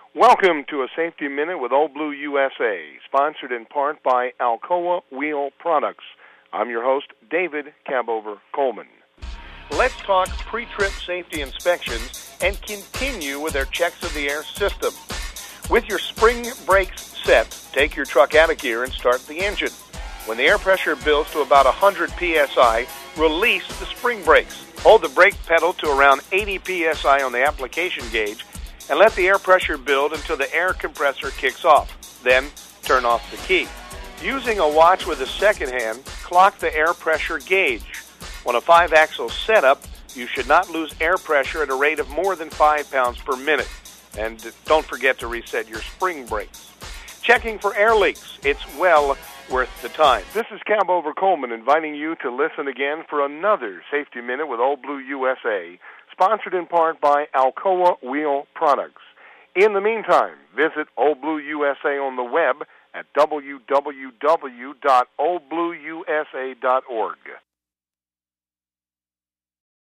Welcome to a Safety Minute with Old Blue USA, sponsored in part by Alcoa Wheel Products. I'm your host, David Cabover Coleman. Let's talk pre-trip safety inspections and continue with our checks of the air system. With your spring brakes set, take your truck out of gear and start the engine. When the air pressure builds to about 100 psi, release the spring brakes. Hold the brake pedal to around 80 psi on the application gauge and let the air pressure build until the air compressor kicks off. Then turn off the key. Using a watch with a second hand, clock the air pressure gauge. On a 5-axle setup, you should not lose air pressure at a rate of more than 5 pounds per minute. And don't forget to reset your spring brakes. Checking for air leaks. It's well worth the time. This is Cabover Coleman inviting you to listen again for another Safety Minute with Old Blue USA, sponsored in part by Alcoa Wheel Products. In the meantime, visit Old Blue USA on the web at www.oldblueusa.org.